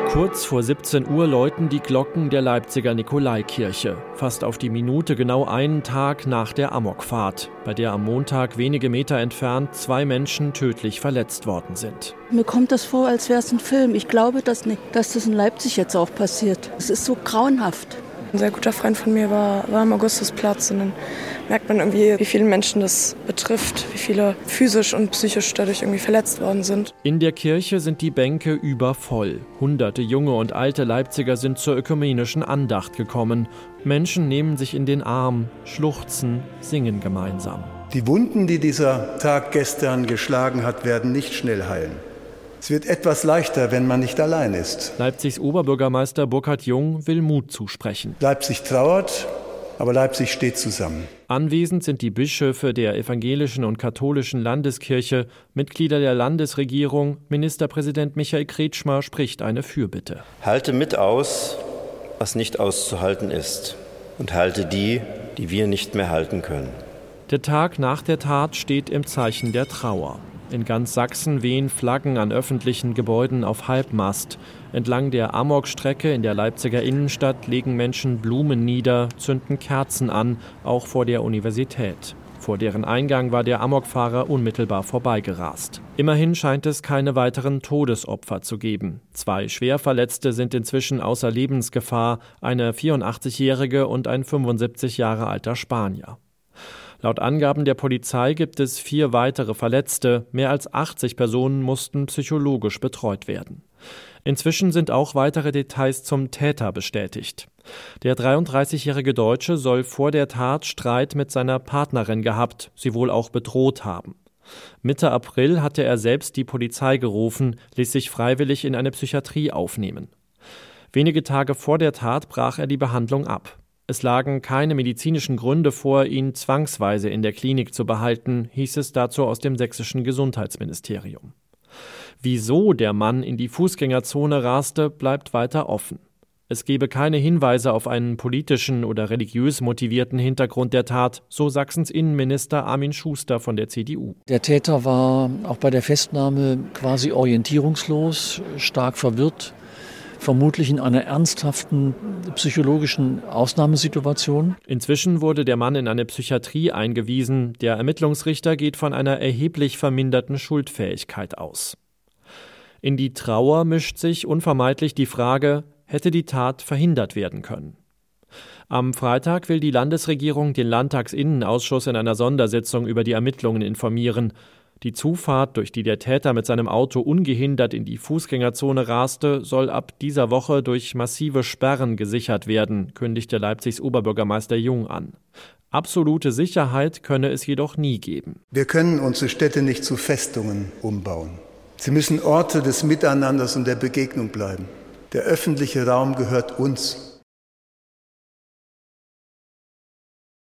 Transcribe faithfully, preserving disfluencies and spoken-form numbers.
Kurz vor siebzehn Uhr läuten die Glocken der Leipziger Nikolaikirche. Fast auf die Minute genau einen Tag nach der Amokfahrt, bei der am Montag wenige Meter entfernt zwei Menschen tödlich verletzt worden sind. Mir kommt das vor, als wäre es ein Film. Ich glaube das nicht, dass das in Leipzig jetzt auch passiert. Es ist so grauenhaft. Ein sehr guter Freund von mir war, war am Augustusplatz und dann merkt man irgendwie, wie viele Menschen das betrifft, wie viele physisch und psychisch dadurch irgendwie verletzt worden sind. In der Kirche sind die Bänke übervoll. Hunderte junge und alte Leipziger sind zur ökumenischen Andacht gekommen. Menschen nehmen sich in den Arm, schluchzen, singen gemeinsam. Die Wunden, die dieser Tag gestern geschlagen hat, werden nicht schnell heilen. Es wird etwas leichter, wenn man nicht allein ist. Leipzigs Oberbürgermeister Burkhard Jung will Mut zusprechen. Leipzig trauert, aber Leipzig steht zusammen. Anwesend sind die Bischöfe der evangelischen und katholischen Landeskirche, Mitglieder der Landesregierung. Ministerpräsident Michael Kretschmer spricht eine Fürbitte. Halte mit aus, was nicht auszuhalten ist, und halte die, die wir nicht mehr halten können. Der Tag nach der Tat steht im Zeichen der Trauer. In ganz Sachsen wehen Flaggen an öffentlichen Gebäuden auf Halbmast. Entlang der Amokstrecke in der Leipziger Innenstadt legen Menschen Blumen nieder, zünden Kerzen an, auch vor der Universität. Vor deren Eingang war der Amokfahrer unmittelbar vorbeigerast. Immerhin scheint es keine weiteren Todesopfer zu geben. Zwei Schwerverletzte sind inzwischen außer Lebensgefahr, eine vierundachtzigjährige und ein fünfundsiebzig Jahre alter Spanier. Laut Angaben der Polizei gibt es vier weitere Verletzte. Mehr als achtzig Personen mussten psychologisch betreut werden. Inzwischen sind auch weitere Details zum Täter bestätigt. Der dreiunddreißigjährige Deutsche soll vor der Tat Streit mit seiner Partnerin gehabt, sie wohl auch bedroht haben. Mitte April hatte er selbst die Polizei gerufen, ließ sich freiwillig in eine Psychiatrie aufnehmen. Wenige Tage vor der Tat brach er die Behandlung ab. Es lagen keine medizinischen Gründe vor, ihn zwangsweise in der Klinik zu behalten, hieß es dazu aus dem sächsischen Gesundheitsministerium. Wieso der Mann in die Fußgängerzone raste, bleibt weiter offen. Es gebe keine Hinweise auf einen politischen oder religiös motivierten Hintergrund der Tat, so Sachsens Innenminister Armin Schuster von der C D U. Der Täter war auch bei der Festnahme quasi orientierungslos, stark verwirrt. Vermutlich in einer ernsthaften psychologischen Ausnahmesituation. Inzwischen wurde der Mann in eine Psychiatrie eingewiesen. Der Ermittlungsrichter geht von einer erheblich verminderten Schuldfähigkeit aus. In die Trauer mischt sich unvermeidlich die Frage, hätte die Tat verhindert werden können? Am Freitag will die Landesregierung den Landtagsinnenausschuss in einer Sondersitzung über die Ermittlungen informieren. Die Zufahrt, durch die der Täter mit seinem Auto ungehindert in die Fußgängerzone raste, soll ab dieser Woche durch massive Sperren gesichert werden, kündigte Leipzigs Oberbürgermeister Jung an. Absolute Sicherheit könne es jedoch nie geben. Wir können unsere Städte nicht zu Festungen umbauen. Sie müssen Orte des Miteinanders und der Begegnung bleiben. Der öffentliche Raum gehört uns.